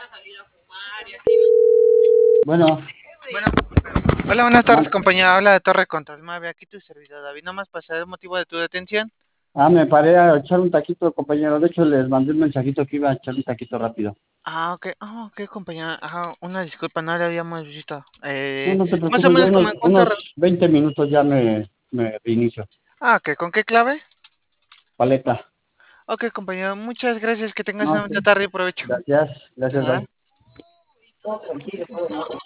Bueno, Bueno, hola, buenas tardes, man- compañera. Habla de Torre Control Mave. Aquí tu servidor, David. Nomás para saber el motivo de tu detención. me paré a echar un taquito, compañero. De hecho, les mandé un mensajito que iba a echar un taquito rápido. Ok. Ok, compañera. Una disculpa, no la habíamos visto. No, no te Más o preocupes, ya menos como en cuánto. unos 20 minutos ya me reinicio. Ok, ¿con qué clave? Paleta. Ok, compañero. Muchas gracias. Que tengas No, una sí. buena tarde y provecho. Gracias, gracias, Nada. bye. Todo tranquilo, todo en orden.